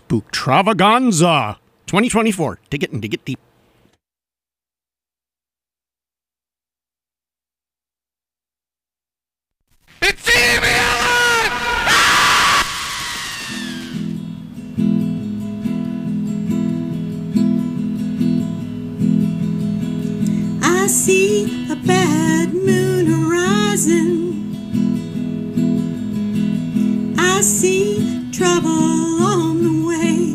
Spooktravaganza 2024. Dig it and dig it deep. It's eating me alive! I see a bad moon horizon. I see trouble on the way.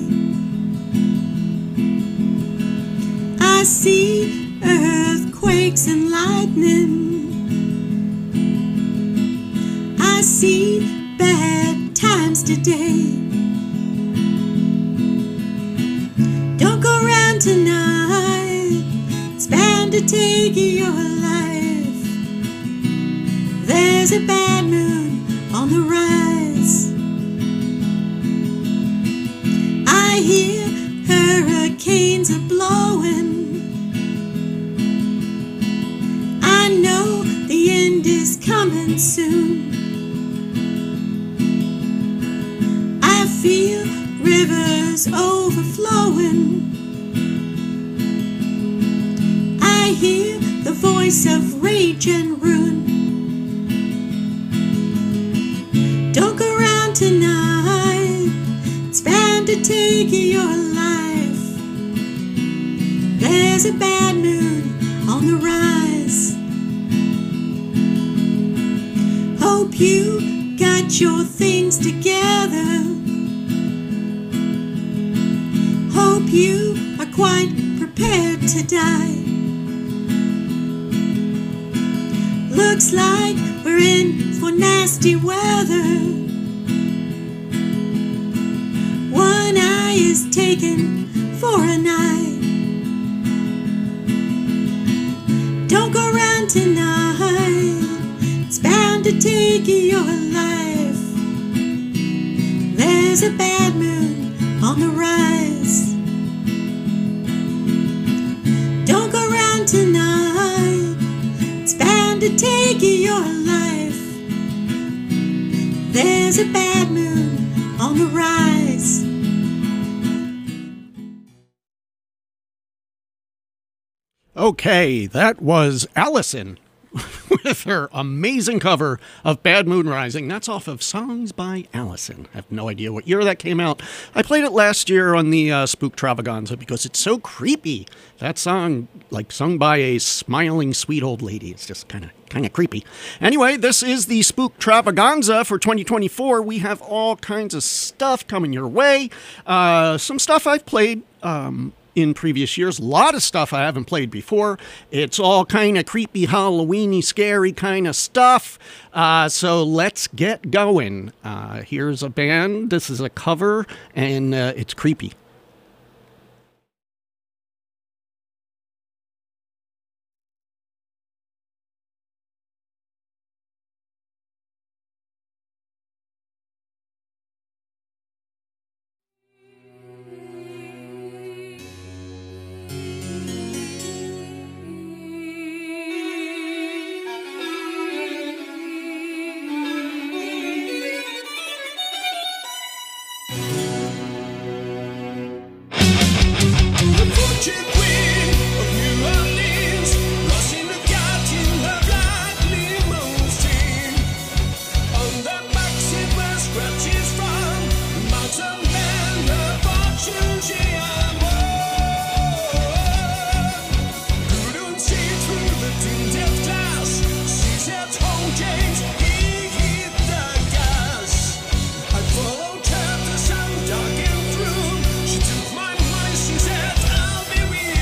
I see earthquakes and lightning. I see bad times today. Don't go round tonight. It's bound to take your life. There's a bad moon on the rise. I hear hurricanes are blowing. I know the end is coming soon. I feel rivers overflowing. I hear the voice of rage and ruin. Don't go round tonight. It's bound to take your life. There's a bad moon on the rise. Hope you got your things together. Hope you are quite prepared to die. Looks like we're in for nasty weather. One eye is taken for an eye. Don't go round tonight. It's bound to take your life. There's a bad moon on the rise. Don't go round tonight. It's bound to take your life. There's a bad moon on the rise. Okay, that was Allison with her amazing cover of Bad Moon Rising. That's off of Songs by Allison. I have no idea what year that came out. I played it last year on the Spooktravaganza because it's so creepy. That song, like sung by a smiling sweet old lady, it's just kind of creepy. Anyway, this is the Spooktravaganza for 2024. We have all kinds of stuff coming your way. Some stuff I've played in previous years. A lot of stuff I haven't played before. It's all kind of creepy, Halloweeny, scary kind of stuff. So let's get going. Here's a band. This is a cover, and it's creepy. Dark and through, she took my money, she said, I'll be with you.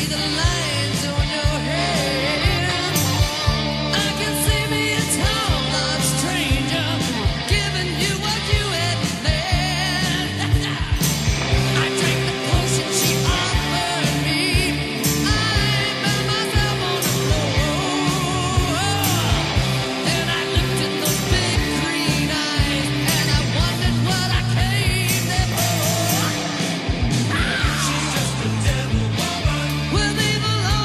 With evil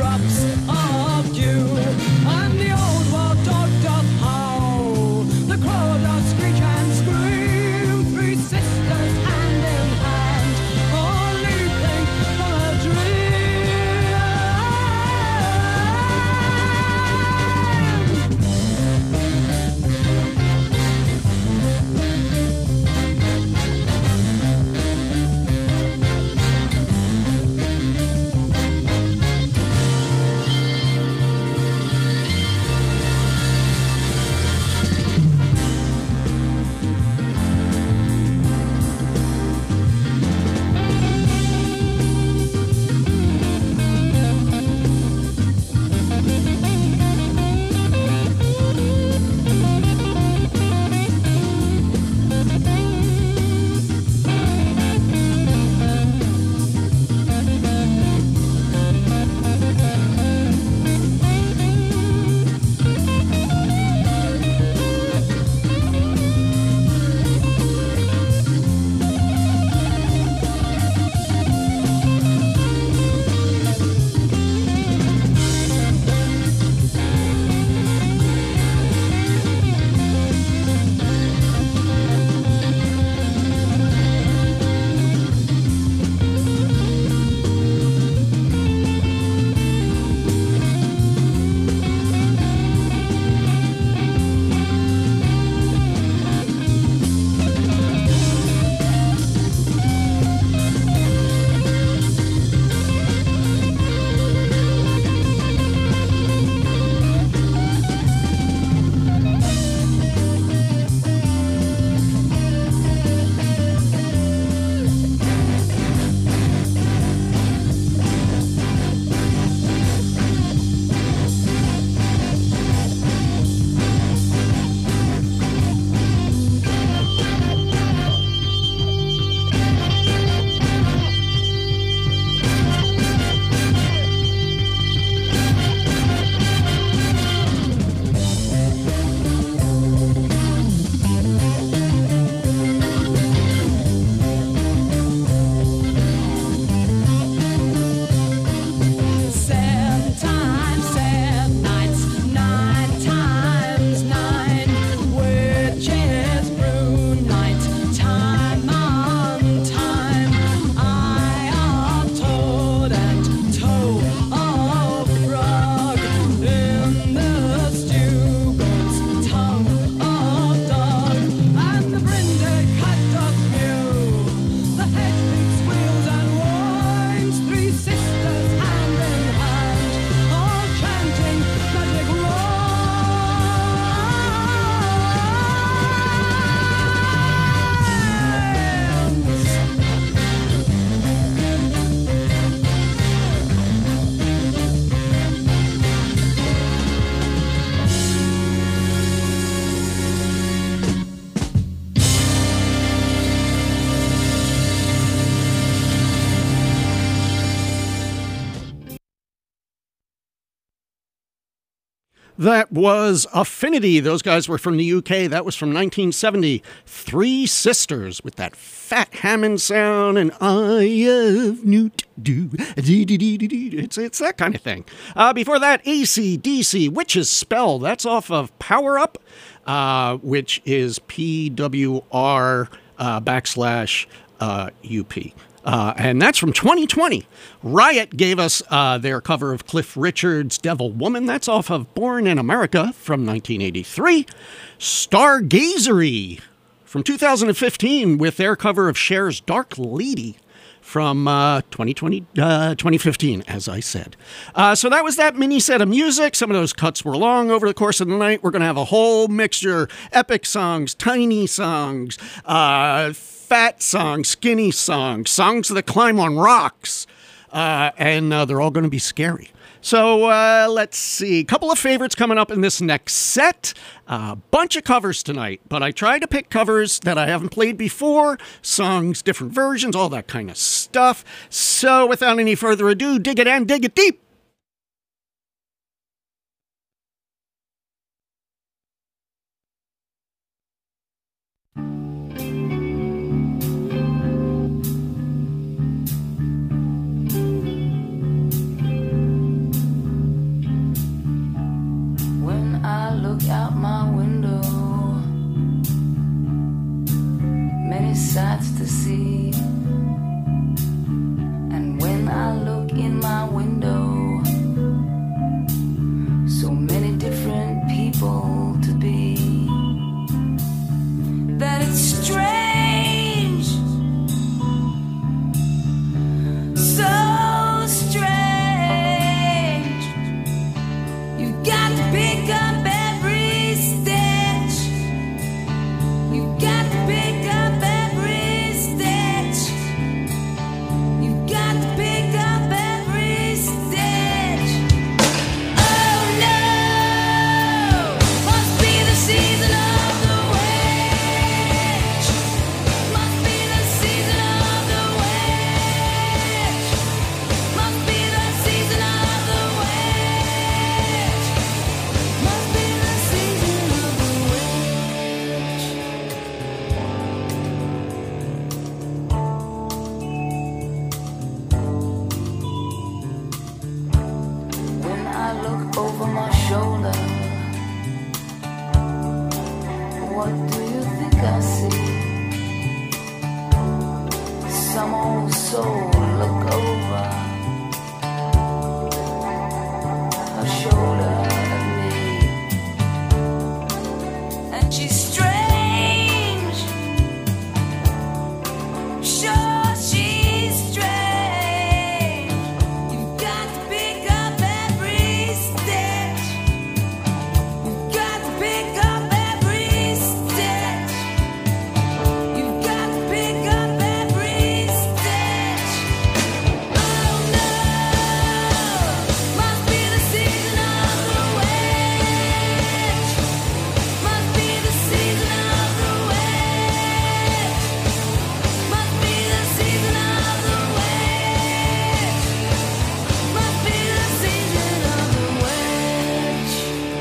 drops of dew, and the old wild dog doth howl, the crow doth screech and scream, three sisters hand in hand, all leaping from a dream. That was Affinity. Those guys were from the UK. That was from 1970. Three Sisters with that fat Hammond sound and I have newt do. It's that kind of thing. Before that, AC/DC, Witch's Spell. That's off of Power Up, which is PWR /UP. And that's from 2020. Riot gave us their cover of Cliff Richard's Devil Woman. That's off of Born in America from 1983. Stargazery from 2015 with their cover of Cher's Dark Lady from 2015, as I said. So that was that mini set of music. Some of those cuts were long over the course of the night. We're going to have a whole mixture. Epic songs, tiny songs, fat songs, skinny songs, songs that climb on rocks. And they're all going to be scary. So let's see. A couple of favorites coming up in this next set. A bunch of covers tonight, but I tried to pick covers that I haven't played before, songs, different versions, all that kind of stuff. So without any further ado, dig it and dig it deep. shoulder. What do you think I see? Some old soul look over her shoulder at me, and she's strange. Sure, she's strange. You've got to pick up every stitch. You've got to pick up every stitch. You've got to pick up every stitch. Oh no, must be the season of the witch. Must be the season of the witch. Must be the season of the witch. Must be the season of the witch.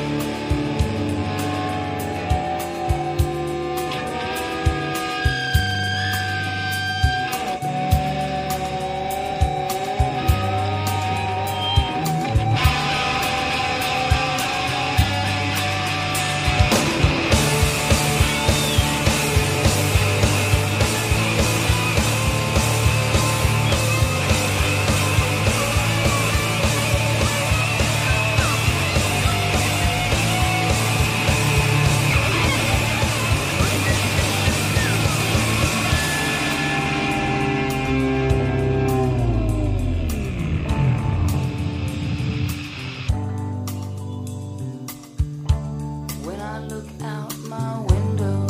When I look out my window,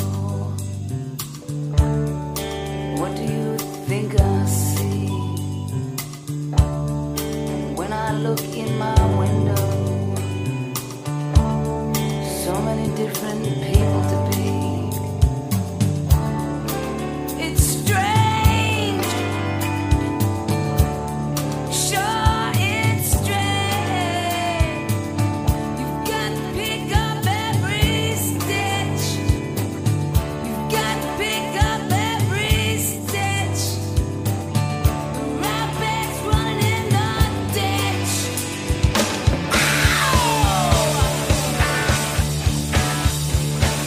what do you think I see? When I look in my window, so many different people to be. It's strange. Sure, it's strange. You've got to pick up every stitch. You've got to pick up every stitch. The rabbit's running in the ditch. Ow!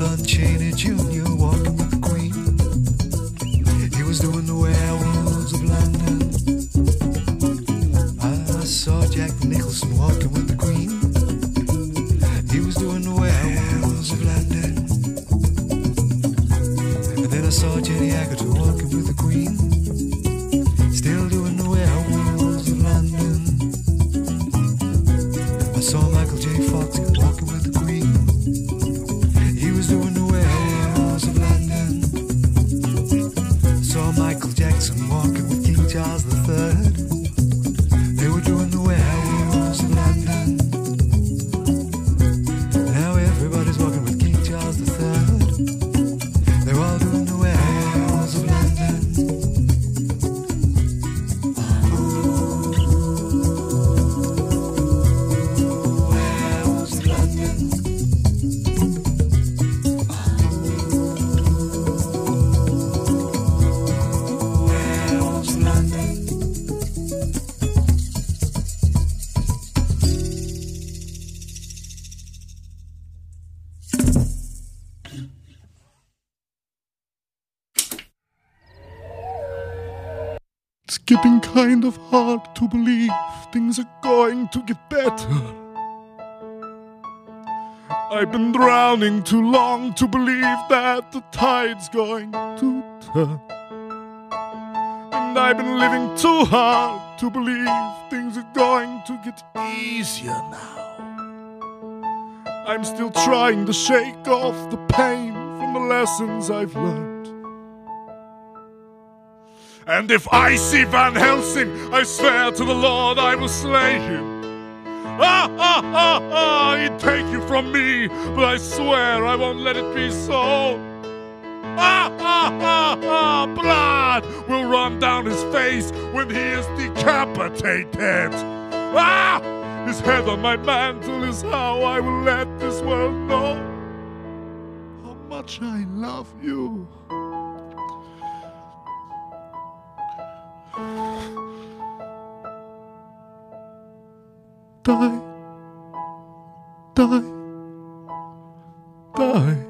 Lon Chaney Jr. walking with the Queen. He was doing the werewolves of London. I saw Jack Nicholson walking with the Queen. He was doing the werewolves of London. And then I saw Jenny Agutter walking with the Queen. Still doing the werewolves of London. I saw Michael J. Fox walking with the Queen. He was doing the werewolves of London. I saw Michael Jackson walking with King Charles III. They were doing the werewolves of London. Now everybody's walking with King Charles III. They're all doing the werewolves of London. Werewolves of London. Werewolves of London. It's getting kind of hard to believe things are going to get better. I've been drowning too long to believe that the tide's going to turn. And I've been living too hard to believe things are going to get easier now. I'm still trying to shake off the pain from the lessons I've learned. And if I see Van Helsing, I swear to the Lord I will slay him. Ah, ah, ah, ah, he'd take you from me, but I swear I won't let it be so. Ah, ah, ah, ah, blood will run down his face when he is decapitated. Ah, his head on my mantle is how I will let this world know how much I love you. Die, die, die.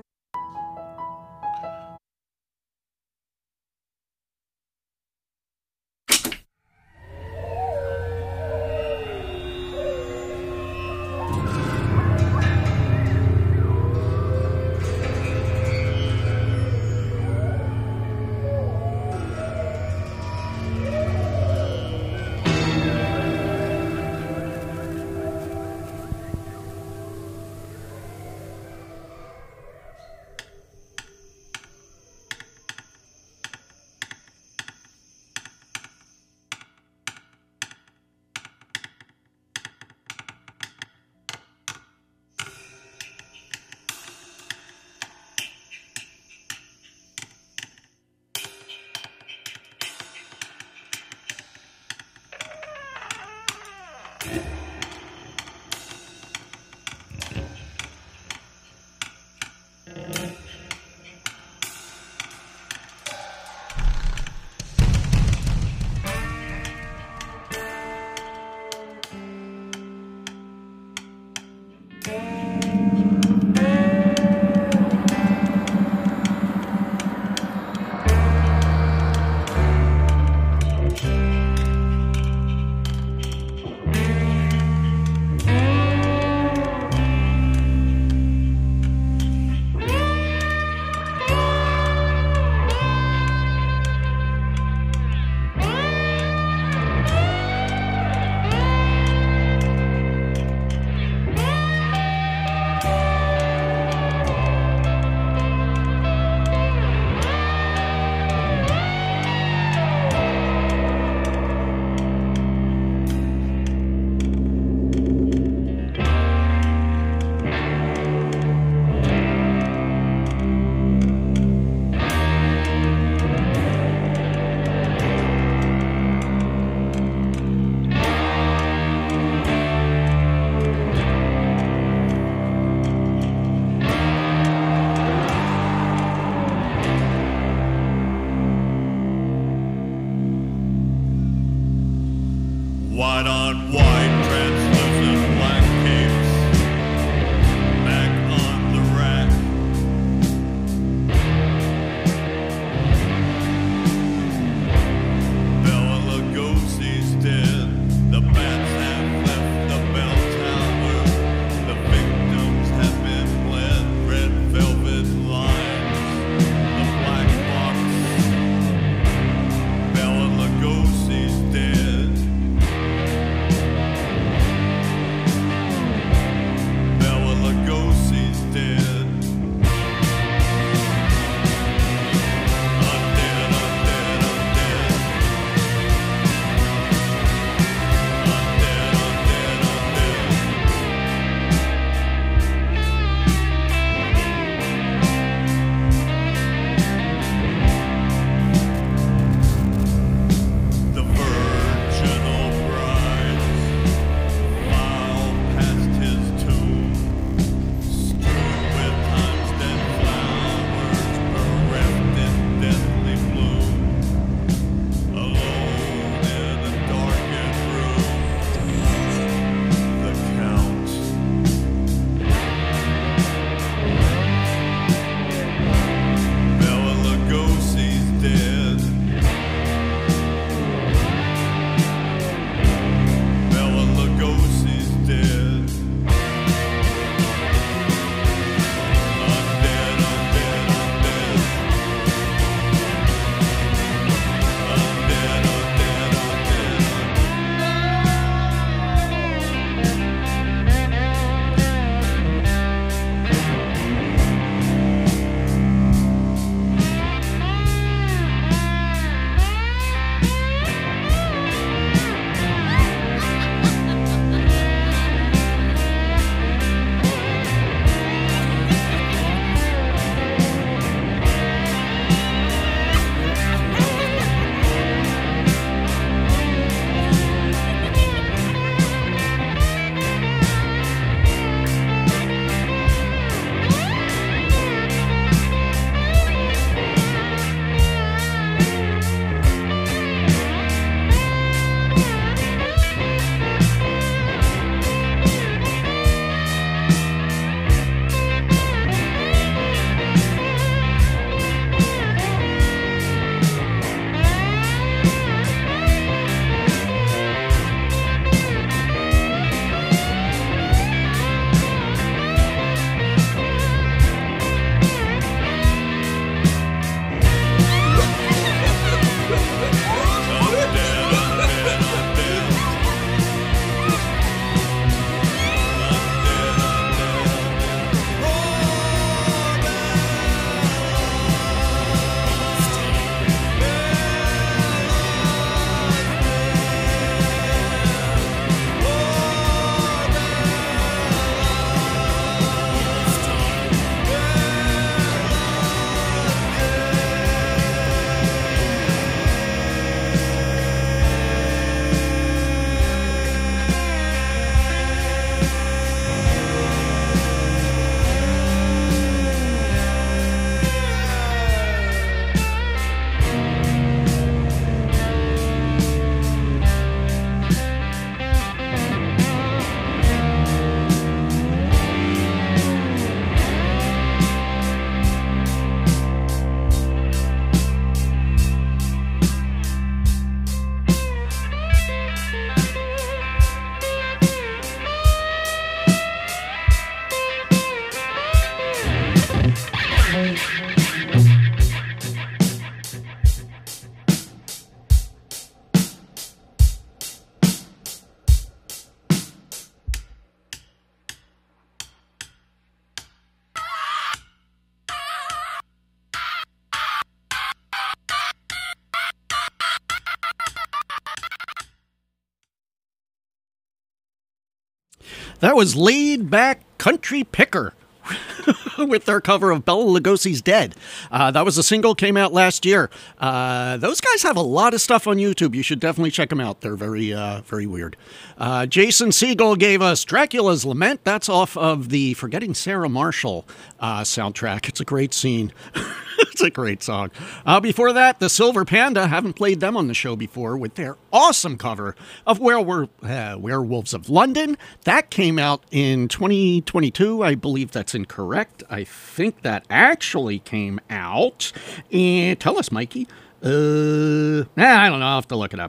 That was Laid Back Country Picker with their cover of Bela Lugosi's Dead. That was a single, came out last year. Those guys have a lot of stuff on YouTube. You should definitely check them out. They're very, very weird. Jason Segel gave us Dracula's Lament. That's off of the Forgetting Sarah Marshall soundtrack. It's a great scene. It's a great song. Before that, the Silver Panda. Haven't played them on the show before with their awesome cover of Werewolves of London. That came out in 2022. I believe that's incorrect. I think that actually came out. And tell us, Mikey. I don't know. I'll have to look it up.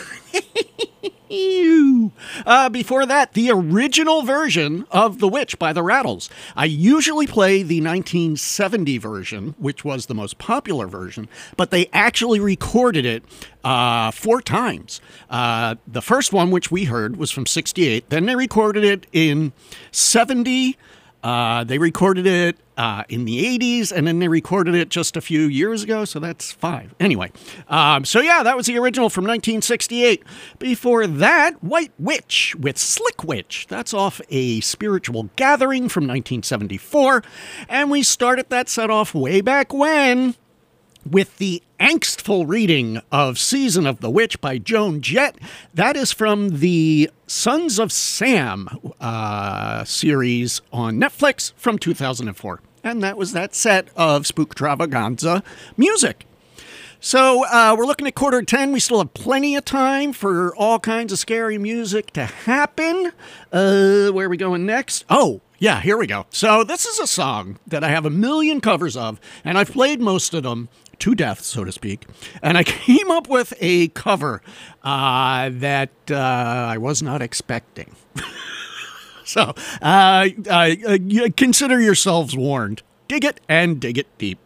Before that, the original version of The Witch by the Rattles. I usually play the 1970 version, which was the most popular version, but they actually recorded it 4 times. The first one, which we heard, was from 68. Then they recorded it in 70. They recorded it in the 80s, and then they recorded it just a few years ago, so that's 5. Anyway, so yeah, that was the original from 1968. Before that, White Witch with Slick Witch. That's off A Spiritual Gathering from 1974. And we started that set off way back when with the angstful reading of Season of the Witch by Joan Jett. That is from the Sons of Sam series on Netflix from 2004. And that was that set of Spooktravaganza music. So we're looking at 9:45. We still have plenty of time for all kinds of scary music to happen. Where are we going next? Oh, yeah, here we go. So this is a song that I have a million covers of, and I've played most of them to death, so to speak. And I came up with a cover that I was not expecting. So consider yourselves warned. Dig it and dig it deep.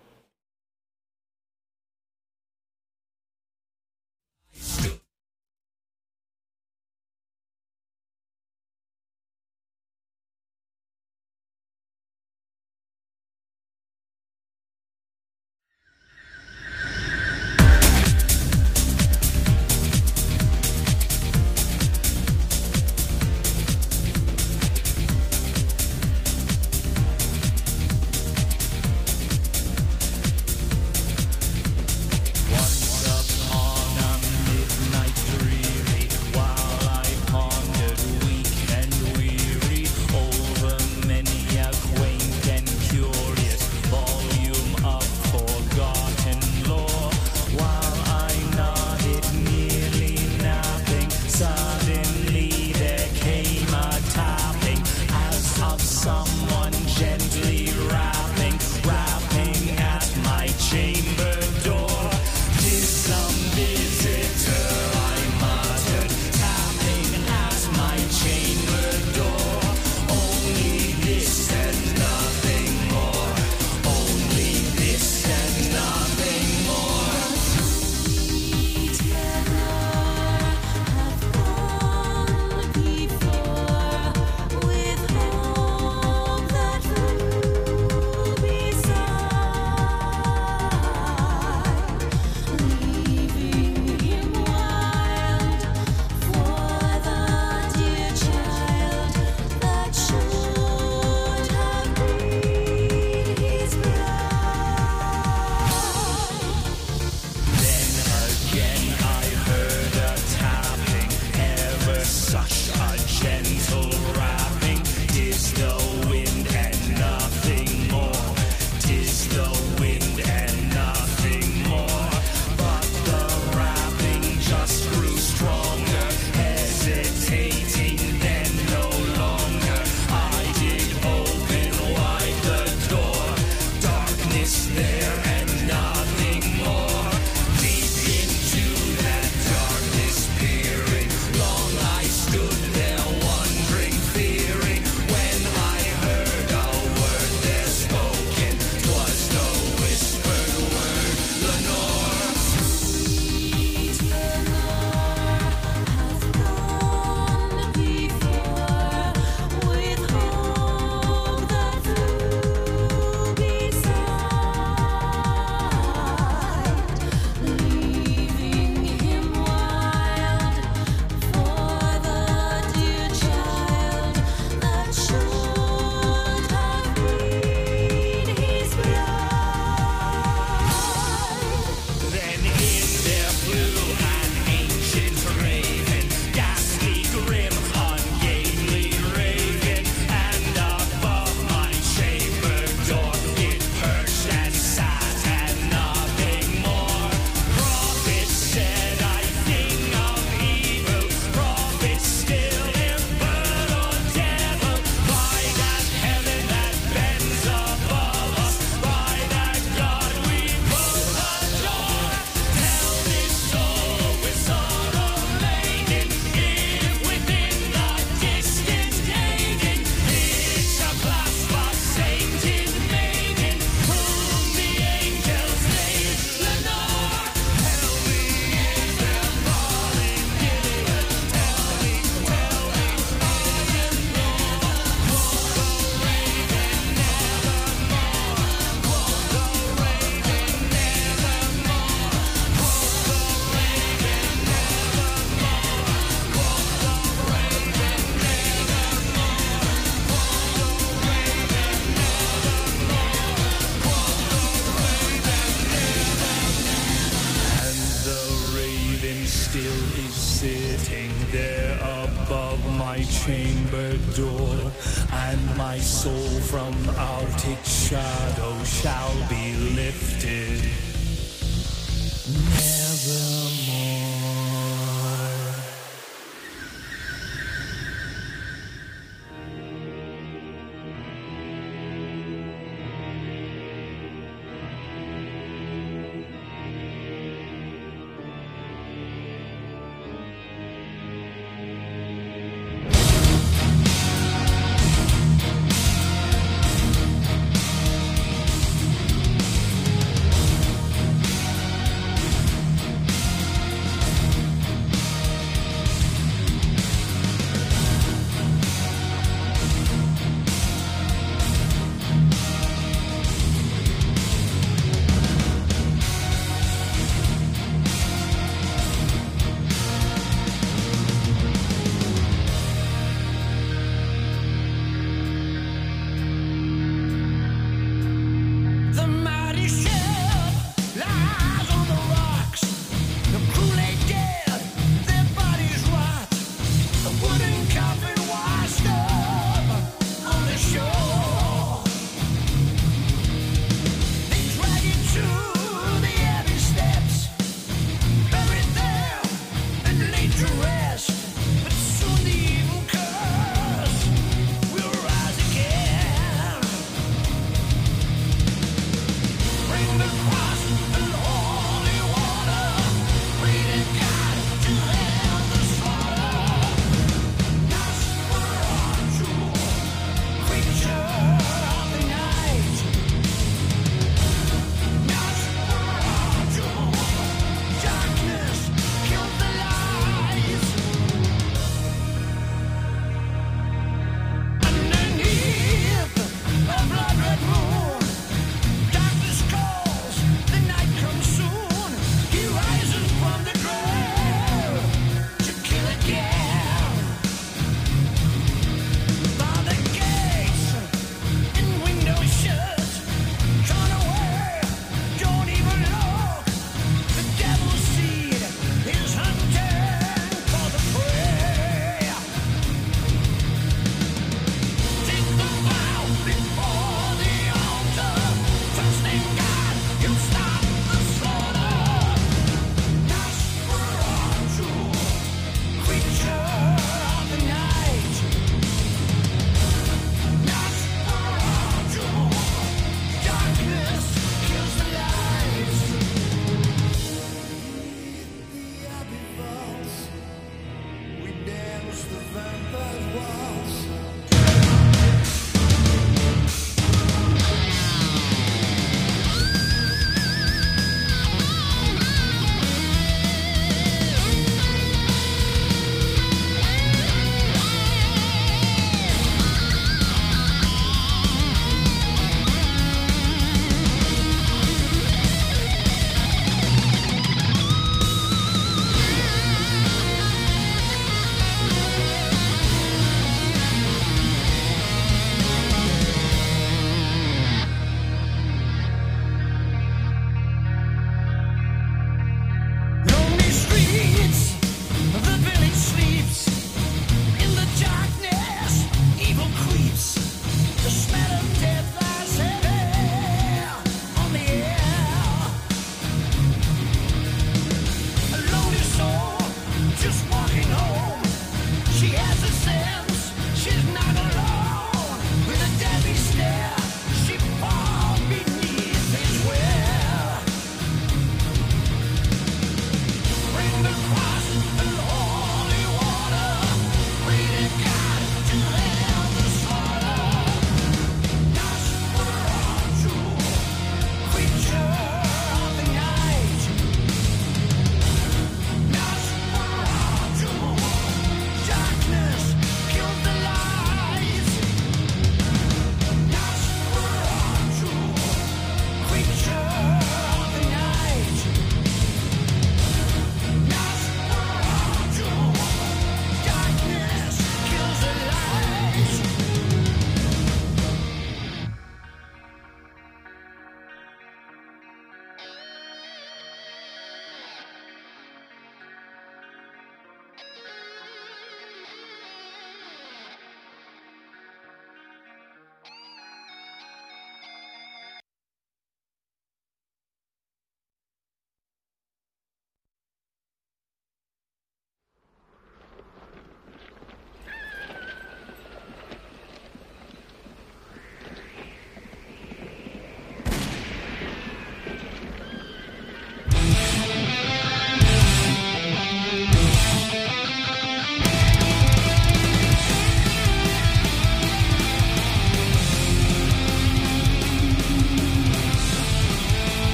chamber door, and my soul from out its shadow shall be lifted. Nevermore.